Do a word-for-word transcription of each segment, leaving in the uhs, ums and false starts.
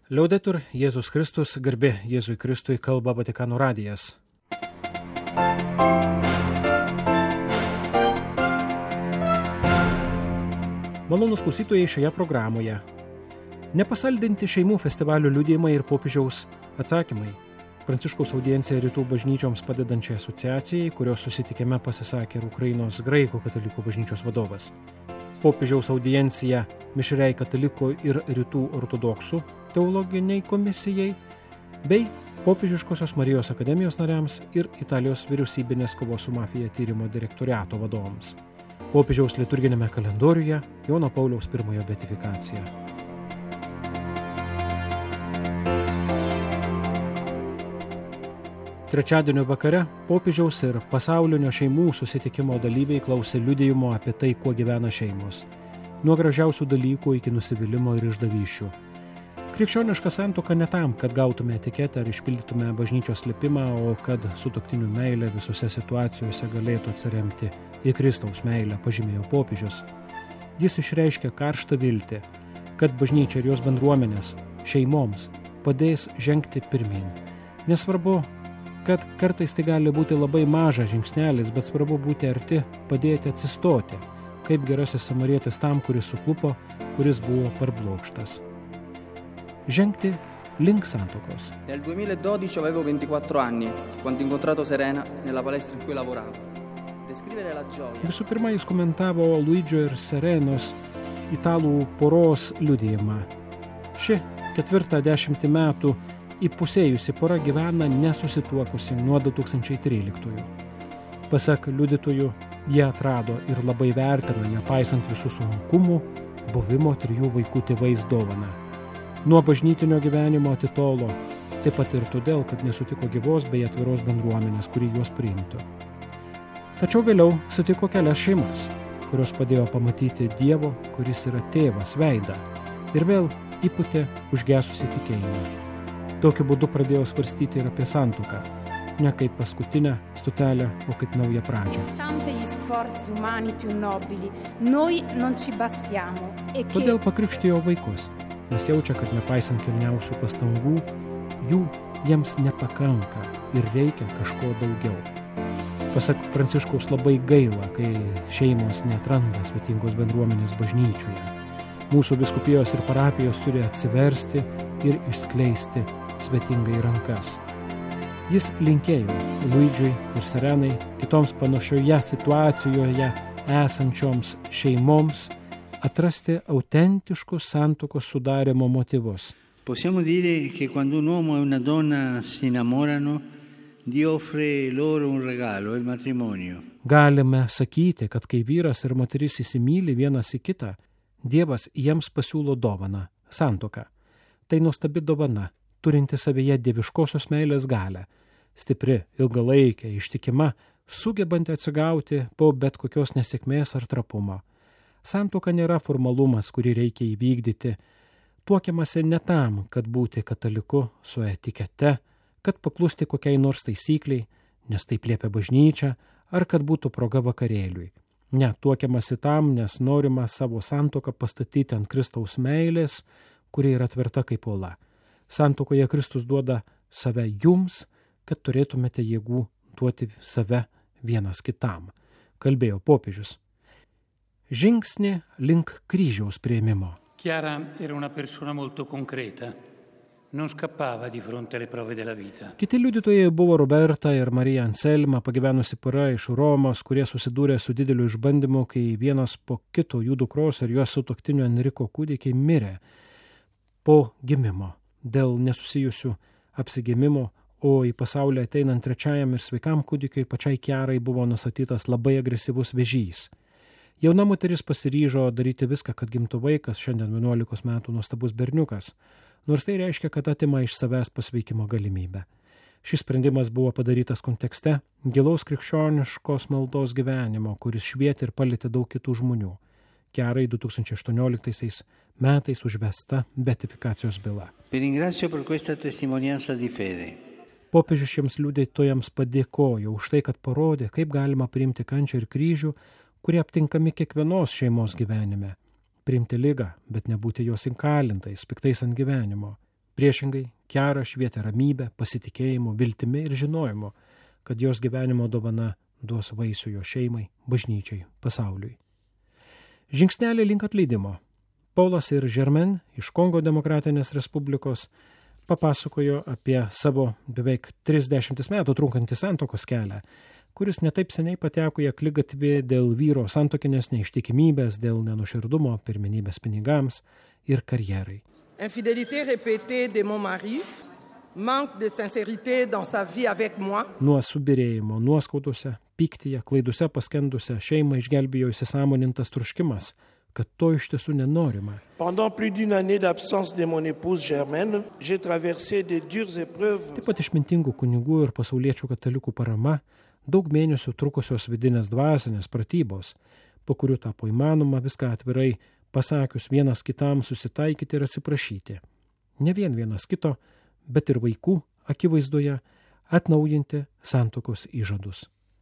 Liaudetur Jėzus Kristus, garbė Jėzui Kristui, kalba Vatikano radijas. Malonūs klausytojai šioje programoje. Nepasaldinti šeimų festivalio liudijimai ir popiežiaus atsakymai. Pranciškaus audiencija Rytų bažnyčioms padedančiai asociacijai, kurios susitikime pasisakė ir Ukrainos graikų katalikų bažnyčios vadovas. Popiežiaus audiencija mišriai katalikų ir rytų ortodoksų teologiniai komisijai bei Popiežiškosios Marijos akademijos nariams ir Italijos vyriausybinės kovos su mafija tyrimo direktoriato vadovams. Popiežiaus liturginėme kalendoriuje Jono Pauliaus pirmojo beatifikacija. Trečiadienio vakare popiežiaus ir pasaulinio šeimų susitikimo dalyviai klausė liudijimo apie tai, kuo gyvena šeimos. Nuo gražiausių dalykų iki nusivylimo ir išdavysčių. Krikščioniška santuoka ne tam, kad gautume etiketę ar išpildytume bažnyčios slėpimą, o kad sutuoktinių meilė visose situacijose galėtų atsiremti į Kristaus meilę, pažymėjo popiežius. Jis išreiškė karštą viltį, kad bažnyčia ir jos bendruomenės šeimoms padės žengti pirmyn. Nesvarbu, kad kartais tai gali būti labai mažas žingsnelis, bet svarbu būti arti, padėti atsistoti, kaip gerasis samarietis tam, kuris suklupo, kuris buvo parblokštas. Žengti link santuokos. Nel duemiladodici avevo ventiquattro anni, quando incontrato Serena nella palestra in cui lavoravo. Descrivere la gioia. Visų pirma, jis komentavo Luidžio ir Serenos italų poros liudijimą. Ši ketvirtą dešimtį metų įpusėjusi pora gyvena nesusituokusi nuo du tūkstančiai tryliktųjų. Pasak liudytojų, jie atrado ir labai vertina, nepaisant visų sunkumų, buvimo trijų vaikų tėvais dovaną. Nuo bažnytinio gyvenimo atitolo, taip pat ir todėl, kad nesutiko gyvos bei atviros bendruomenės, kuri juos priimtų. Tačiau vėliau sutiko kelias šeimas, kurios padėjo pamatyti Dievo, kuris yra tėvas, veidą, ir vėl įpūtė užgesusį tikėjimą. Tokiu būdu pradėjau svarstyti ir apie santuoką, ne kaip paskutinę stotelę, o kaip naują pradžią. Todėl pakrikštijo vaikus, nes jaučia, kad nepaisant kilniausių pastangų, jų jiems nepakanka ir reikia kažko daugiau. Pasak Pranciškaus, labai gaila, kai šeimos neatranda svetingos bendruomenės bažnyčioje. Mūsų vyskupijos ir parapijos turi atsiversti ir išskleisti svetingai rankas. Jis linkėjo Luidžiui ir Serenai, kitoms panašioje situacijoje esančioms šeimoms, atrasti autentiškus santuokos sudarymo motyvus. Possiamo dire che quando un uomo e una donna si innamorano, Dio offre loro un regalo, il matrimonio. Galime sakyti, kad kai vyras ir moteris įsimyli vienas į kitą, Dievas jiems pasiūlo dovaną, santuoką. Tai nuostabi dovana, turinti savyje dieviškosios meilės galią, stipri, ilgalaikė, ištikima, sugebanti atsigauti po bet kokios nesėkmės ar trapumo. Santuoka nėra formalumas, kurį reikia įvykdyti. Tuokiamasi ne tam, kad būti kataliku su etikete, kad paklusti kokiai nors taisykliai, nes taip liepia bažnyčia, ar kad būtų proga vakarėliui. Ne, tuokiamasi tam, nes norima savo santuoką pastatyti ant Kristaus meilės, kuri yra tvirta kaip uola. Santuokoje Kristus duoda save jums, kad turėtumėte jėgų duoti save vienas kitam, kalbėjo popiežius. Žingsnį link kryžiaus priėmimo. Chiara era una persona molto concreta. Non scappava di fronte alle prove della vita. Kiti liudytojai buvo Roberta ir Marija Anselma, pagyvenusi pora iš Romos, kurie susidūrė su dideliu išbandymu, kai vienas po kito jų dukros ir jos sutuoktinio Enriko kūdikiai mirė po gimimo dėl nesusijusių apsigimimo, o į pasaulį ateinant trečiajam ir sveikam kūdikiui pačiai Chiarai buvo nustatytas labai agresyvus vėžys. Jauna moteris pasiryžo daryti viską, kad gimtų vaikas, šiandien vienuolikos metų nuostabus berniukas, nors tai reiškia, kad atima iš savęs pasveikimo galimybę. Šis sprendimas buvo padarytas kontekste gilaus krikščioniškos maldos gyvenimo, kuris švietė ir palietė daug kitų žmonių. Chiarai du tūkstančiai aštuonioliktaisiais metais užvesta beatifikacijos byla. Popiežius šiems liudytojams padėkojo už tai, kad parodė, kaip galima priimti kančią ir kryžių, kurie aptinkami kiekvienos šeimos gyvenime. Priimti ligą, bet nebūti jos įkalintais, piktais ant gyvenimo. Priešingai, Kiarą švietė ramybę, pasitikėjimu, viltimi ir žinojimu, kad jos gyvenimo dovana duos vaisių jo šeimai, bažnyčiai, pasauliui. Žingsnelį link atleidimo. Paulas ir Germain iš Kongo Demokratinės Respublikos papasakojo apie savo beveik trisdešimt metų trunkantį santuokos kelią, kuris netaip seniai pateko į akligatvį dėl vyro santuokinės neištikimybės, dėl nenuoširdumo, pirmenybės pinigams ir karjerai. Infidélité répétée de mon mari, manque de sincérité dans sa vie avec moi. Nuo subirėjimo, nuoskaudose, pyktyje, klaiduse paskendusią šeimą išgelbėjo įsisąmonintas troškimas, kad to iš tiesų nenorima. Pendant plus d'une année d'absence de mon épouse Germaine, j'ai traversé de dures épreuves. Taip pat išmintingų kunigų ir pasauliečių katalikų parama, daug mėnesių trukusios vidinės dvasinės pratybos, po kurių tapo įmanoma viską atvirai pasakius vienas kitam susitaikyti ir atsiprašyti. Ne vien vienas kito, bet ir vaikų akivaizdoje atnaujinti santuokos įžadus.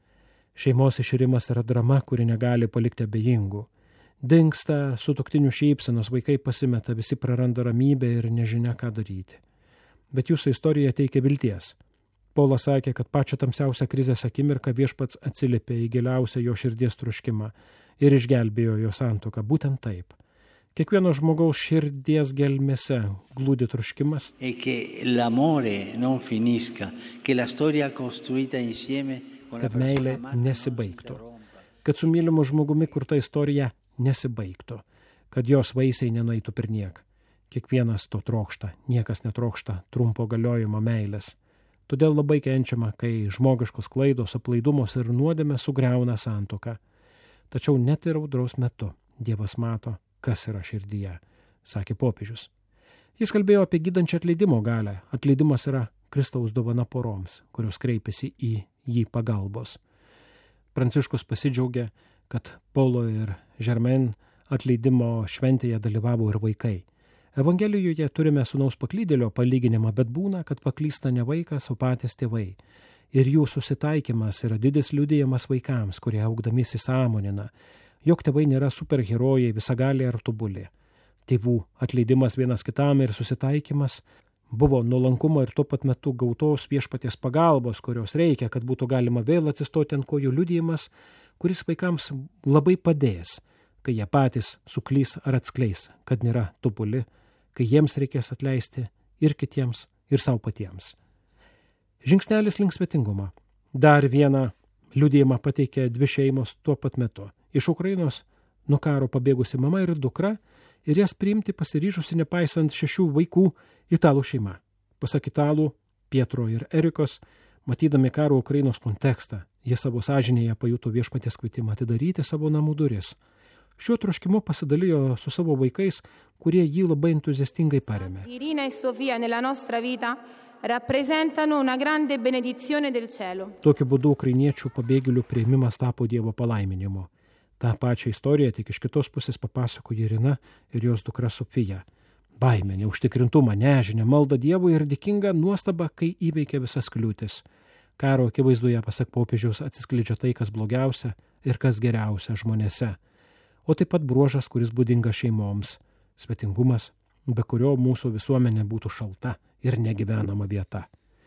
Šeimos iširimas yra drama, kuri negali palikti abejingų. Dingsta sutuoktinių šypsenos, vaikai pasimeta, visi praranda ramybę ir nežinia, ką daryti. Bet jūsų istorija teikia vilties. Paulas sakė, kad pačią tamsiausią krizės akimirką viešpats atsiliepė į giliausią jo širdies troškimą ir išgelbėjo jo santuoką. Būtent taip. Kiekvieno žmogaus širdies gelmėse glūdi troškimas, E che l'amore non finisca, che la storia costruita insieme con la kad meilė persona amata nesibaigtų, kad su mylimu žmogumi kurta istorija nesibaigtų, kad jos vaisiai nenueitų per niek. Kiekvienas to trokšta, niekas netrokšta trumpo galiojimo meilės. Todėl labai kenčiama, kai žmogiškos klaidos, aplaidumos ir nuodėmė sugriauna santuoką. Tačiau net ir audros metu Dievas mato, kas yra širdyje, sakė popiežius. Jis kalbėjo apie gydančią atleidimo galę. Atleidimas yra Kristaus dovana poroms, kurios kreipiasi į jį pagalbos. Pranciškus pasidžiaugė, kad Paulo ir Germain atleidimo šventėje dalyvavo ir vaikai. Evangelijoje turime sūnaus paklydėlio palyginimą, bet būna, kad paklysta ne vaikas, o patys tėvai. Ir jų susitaikymas yra didis liudijimas vaikams, kurie augdami įsisąmonina, jog tėvai nėra superherojai, visagaliai ar tobuli. Tėvų atleidimas vienas kitam ir susitaikymas buvo nuolankumo ir tuo pat metu gautos viešpaties pagalbos, kurios reikia, kad būtų galima vėl atsistoti ant kojų liudijimas, kuris vaikams labai padės, kai jie patys suklys ar atskleis, kad nėra tobuli, kai jiems reikės atleisti ir kitiems, ir savo patiems. Žingsnelis link svetingumo. Dar vieną liudijimą pateikė dvi šeimos tuo pat metu. Iš Ukrainos nuo karo pabėgusi mama ir dukra ir jas priimti pasiryžusi nepaisant šešių vaikų italų šeima. Pasak italų, Pietro ir Erikos, matydami karo Ukrainos kontekstą, jie savo sąžinėje pajuto viešpaties kvietimą atidaryti savo namų duris. Šiuo troškimu pasidalijo su savo vaikais, kurie jį labai entuziastingai paremė. Irina e Sofia nella nostra vita rappresentano una grande benedizione del cielo. Tokiu būdu ukrainiečių pabėgėlių priėmimas tapo Dievo palaiminimu. Ta pačią istoriją tik iš kitos pusės papasakojo Irina ir jos dukra Sofija. Baimė, neužtikrintumą, nežinę, maldą Dievui ir dėkinga nuostaba, kai įveikė visas kliūtis. Karo akivaizdoje, pasak popiežiaus, atsiskleidžia tai, kas blogiausia ir kas geriausia žmonėse. O taip pat bruožas, kuris būdinga šeimoms – svetingumas, be kurio mūsų visuomenė būtų šalta ir negyvenama vieta.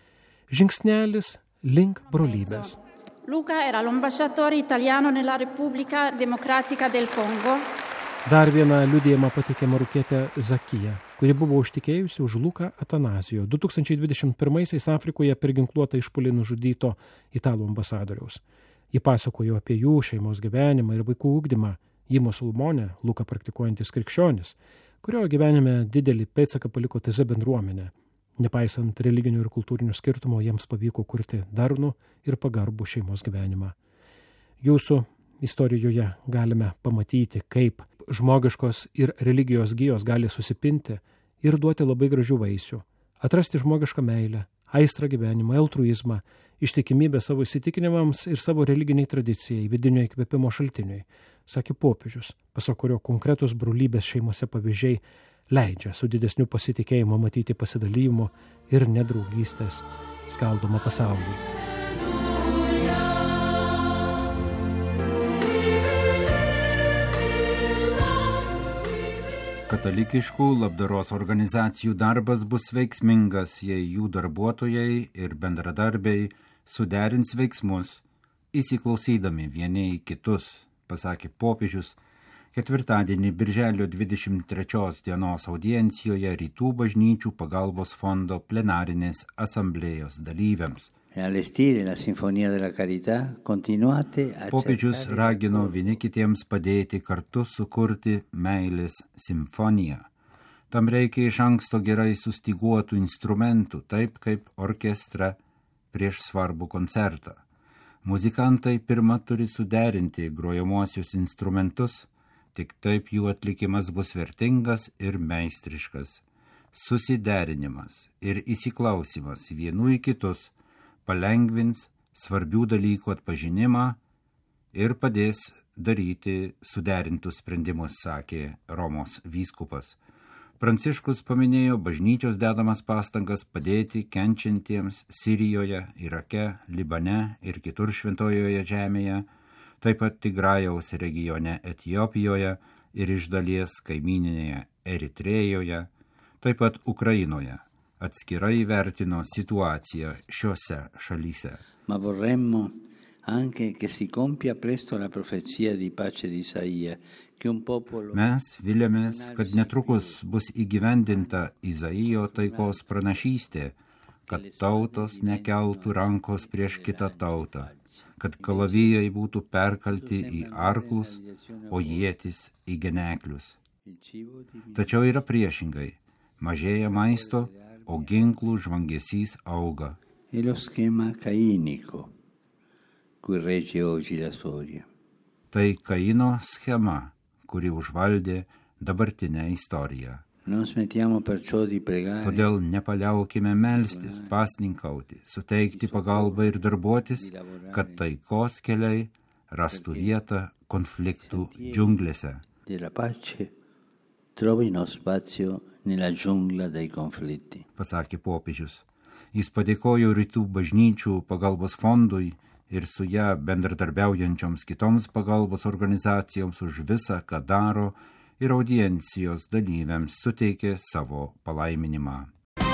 Žingsnelis link brolybės. Luca era l'ambasciatore italiano nella Repubblica Democratica del Congo. Dar vieną liudijimą pateikė marokietė Zakija, kuri buvo užtikėjusi už Luką Atanasijo, du tūkstančiai dvidešimt pirmaisiais Afrikoje per ginkluotą išpuolį nužudyto italų ambasadoriaus. Ji pasakojo apie jų šeimos gyvenimą ir vaikų ugdymą. Ji musulmonė, Luka praktikuojantis krikščionis, kurio gyvenime didelį pėdsaką paliko T Z bendruomenė. Nepaisant religinių ir kultūrinių skirtumų, jiems pavyko kurti darnų ir pagarbų šeimos gyvenimą. Jūsų istorijoje galime pamatyti, kaip žmogiškos ir religijos gijos gali susipinti ir duoti labai gražių vaisių, atrasti žmogišką meilę, aistrą gyvenimą, altruizmą, ištikimybę savo įsitikinimams ir savo religiniai tradicijai, vidinio įkvėpimo šaltiniui, sakė popiežius, pasak kurio konkretus brolybės šeimose pavyzdžiai leidžia su didesniu pasitikėjimu matyti pasidalymo ir nedraugystės skaldomą pasaulį. Katalikiškų labdaros organizacijų darbas bus veiksmingas, jei jų darbuotojai ir bendradarbiai suderins veiksmus, įsiklausydami vieni į kitus, pasakė popiežius ketvirtadienį birželio dvidešimt trečios dienos audiencijoje Rytų bažnyčių pagalbos fondo plenarinės asamblėjos dalyviams. Popiežius ragino vieni kitiems padėti kartu sukurti meilės simfoniją. Tam reikia iš anksto gerai sustyguotų instrumentų, taip kaip orkestra prieš svarbų koncertą. Muzikantai pirma turi suderinti grojamuosius instrumentus, tik taip jų atlikimas bus vertingas ir meistriškas. Susiderinimas ir įsiklausimas vienų į kitus palengvins svarbių dalykų atpažinimą ir padės daryti suderintus sprendimus, sakė Romos vyskupas. Pranciškus paminėjo bažnyčios dedamas pastangas padėti kenčiantiems Sirijoje, Irake, Libane ir kitur Šventojoje žemėje, taip pat Tigrajaus regione Etiopijoje ir iš dalies kaimyninėje Eritrėjoje, taip pat Ukrainoje. Atskirai vertino situaciją šiuose šalyse. Ma vorremmo anche che si compia presto la profezia di pace di Isaia, che un popolo... Mes viliamės, kad netrukus bus įgyvendinta Izaijo taikos pranašystė, kad tautos nekeltų rankos prieš kitą tautą, kad kalavijai būtų perkalti į arklus, o ietis į geneklius. Tačiau yra priešingai, mažėja maisto, o ginklų žvangesys auga. È lo schema cainico cui regge oggi la storia. Tai Kaino schema, kuri užvaldė dabartinę istoriją. Non smettiamo perciò di pregare. Todėl nepaliaukime melstis, pasninkauti, suteikti pagalbą ir darbuotis, kad taikos keliai rastų vietą konfliktų džiunglėse. Della pace trovino spazio nella giungla dei conflitti. Pasakė popiežius. Jis padėkojo Rytų bažnyčių pagalbos fondui ir su ją bendradarbiaujančioms kitoms pagalbos organizacijoms už visą, ką daro, ir audiencijos dalyviams suteikė savo palaiminimą.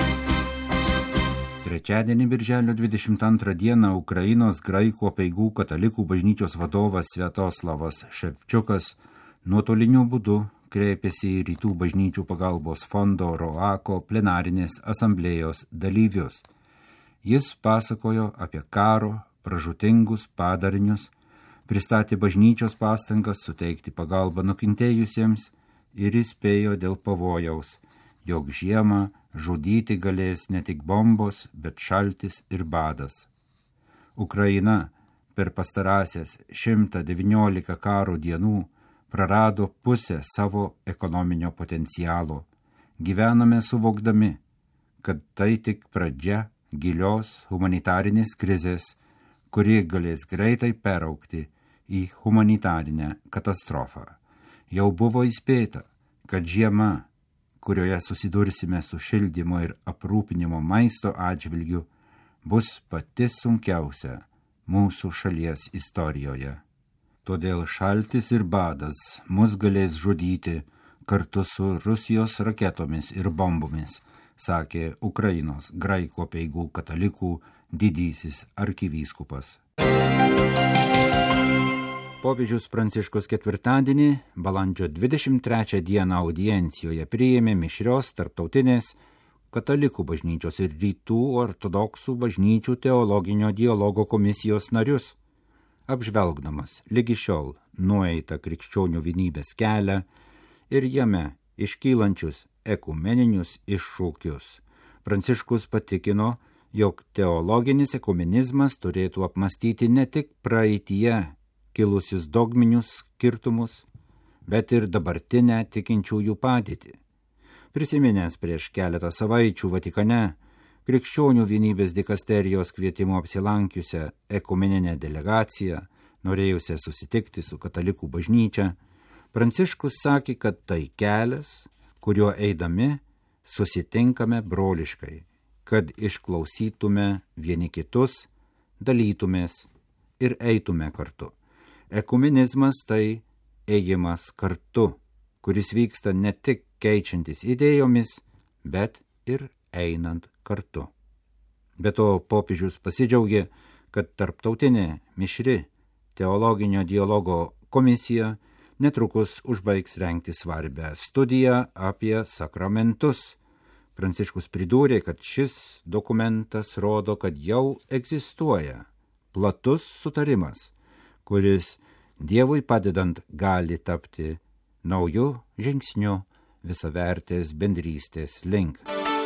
Trečiadienį birželio dvidešimt antrą dieną Ukrainos graikų apeigų katalikų bažnyčios vadovas Sviatoslavas Ševčiukas nuotoliniu būdu kreipėsi į Rytų bažnyčių pagalbos fondo ROAKO plenarinės asamblėjos dalyvius. Jis pasakojo apie karo, pražūtingus padarinius, pristatė bažnyčios pastangas suteikti pagalbą nukentėjusiems ir įspėjo dėl pavojaus, jog žiemą žudyti galės ne tik bombos, bet šaltis ir badas. Ukraina per pastarąsias šimtą devyniolika karo dienų prarado pusę savo ekonominio potencialo. Gyvename suvokdami, kad tai tik pradžia gilios humanitarinės krizės, kuri galės greitai peraugti į humanitarinę katastrofą. Jau buvo įspėta, kad žiema, kurioje susidursime su šildymo ir aprūpinimo maisto atžvilgiu, bus pati sunkiausia mūsų šalies istorijoje. Todėl šaltis ir badas mus galės žudyti kartu su Rusijos raketomis ir bombomis, sakė Ukrainos graikų apeigų katalikų didysis arkivyskupas. Popiežius Pranciškus ketvirtadienį, balandžio dvidešimt trečią dieną audiencijoje priėmė mišrios tarptautinės katalikų bažnyčios ir rytų ortodoksų bažnyčių teologinio dialogo komisijos narius, apžvelgdamas lygi šiol nueitą krikščionių vienybės kelią ir jame iškylančius ekumeninius iššūkius. Pranciškus patikino, jog teologinis ekumenizmas turėtų apmastyti ne tik praeityje kilusius dogminius skirtumus, bet ir dabartinę tikinčiųjų padėtį. Prisiminęs prieš keletą savaičių Vatikane krikščionių vienybės dikasterijos kvietimo apsilankiusią ekumeninę delegaciją, norėjusią susitikti su katalikų bažnyčia, Pranciškus sakė, kad tai kelias, kuriuo eidami susitinkame broliškai, kad išklausytume vieni kitus, dalytumės ir eitume kartu. Ekumenizmas tai ėjimas kartu, kuris vyksta ne tik keičiantis idėjomis, bet ir einant kartu. Be to popiežius pasidžiaugė, kad tarptautinė mišri teologinio dialogo komisija netrukus užbaigs rengti svarbę studiją apie sakramentus. Pranciškus pridūrė, kad šis dokumentas rodo, kad jau egzistuoja platus sutarimas, kuris Dievui padedant gali tapti nauju žingsniu visavertės bendrystės link.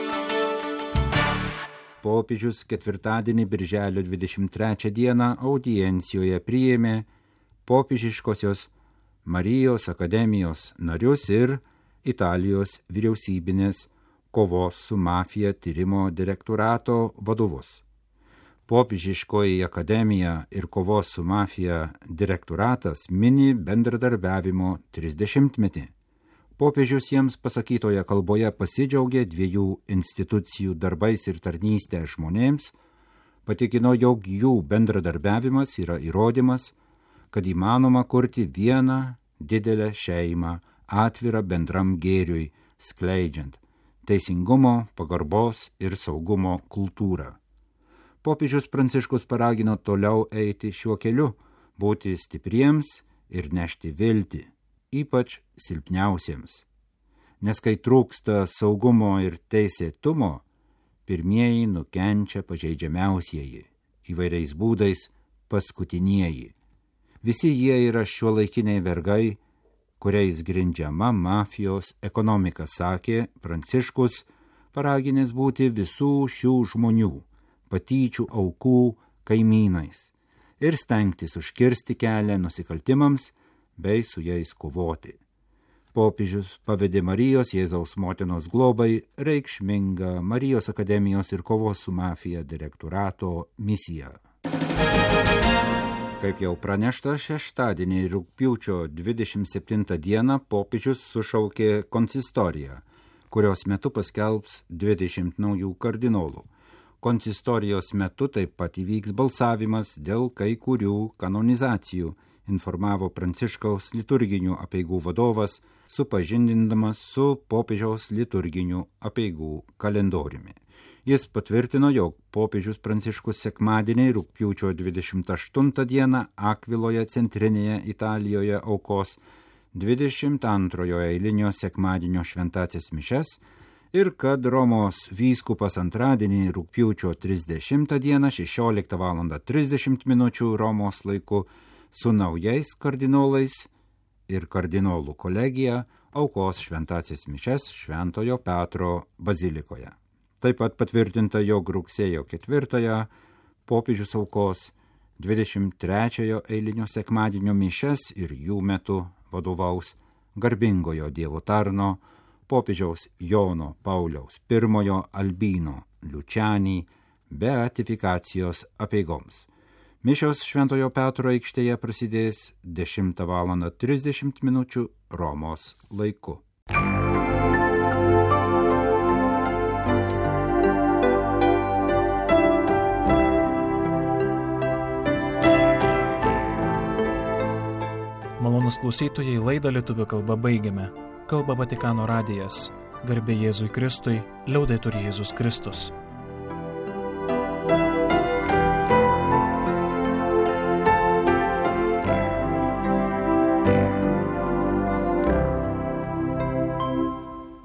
Popiežius ketvirtadienį birželio dvidešimt trečią dieną audiencijoje priėmė popiežiškosios Marijos akademijos narius ir Italijos vyriausybinės kovos su mafija tyrimo direktorato vadovus. Popiežiškoji akademija ir kovos su mafija direktoratas mini bendradarbiavimo trisdešimtmetį. Popiežius jiems pasakytoje kalboje pasidžiaugė dviejų institucijų darbais ir tarnystė žmonėms, patikino, jog jų bendradarbiavimas yra įrodymas, kad įmanoma kurti vieną didelę šeimą, atvirą bendram gėriui, skleidžiant teisingumo, pagarbos ir saugumo kultūrą. Popiežius Pranciškus paragino toliau eiti šiuo keliu, būti stipriems ir nešti viltį, ypač silpniausiems. Nes kai trūksta saugumo ir teisėtumo, pirmieji nukenčia pažeidžiamiausieji, įvairiais būdais paskutinieji. Visi jie yra šiuolaikiniai vergai, kuriais grindžiama mafijos ekonomika, sakė Pranciškus, paraginęs būti visų šių žmonių, patyčių aukų kaimynais ir stengtis užkirsti kelią nusikaltimams bei su jais kovoti. Popiežius pavedė Marijos Jėzaus motinos globai reikšmingą Marijos akademijos ir kovos su mafija direktorato misiją. Kaip jau pranešta, šeštadienį rugpjūčio dvidešimt septintą dieną popiežius sušaukė konsistoriją, kurios metu paskelbs dvidešimt naujų kardinolų. Konsistorijos metu taip pat įvyks balsavimas dėl kai kurių kanonizacijų, informavo Pranciškaus liturginių apeigų vadovas, supažindindamas su popiežiaus liturginių apeigų kalendoriumi. Jis patvirtino, jog popiežius Pranciškus sekmadienį rugpjūčio dvidešimt aštuntą dieną Akviloje centrinėje Italijoje aukos dvidešimt antrojo eilinio sekmadienio šventąsias mišias ir kad Romos vyskupas antradienį rugpjūčio trisdešimtą dieną šešioliktą valandą trisdešimt minučių Romos laiku su naujais kardinolais ir kardinolų kolegija aukos šventąsias mišias Šventojo Petro bazilikoje. Taip pat patvirtinta, jog rugsėjo ketvirtąją popiežius aukos dvidešimt trečiojo eilinio sekmadienio mišias ir jų metu vadovaus garbingojo Dievo tarno popiežiaus Jono Pauliaus pirmojo Albino Liučianį beatifikacijos apeigoms. Mišios Šventojo Petro aikštėje prasidės dešimtą valandą trisdešimt minučių Romos laiku. Malonūs klausytojai, laidą lietuvių kalba baigiame. Kalba Vatikano radijas. Garbė Jėzui Kristui, liaudetur Jėzus Kristus.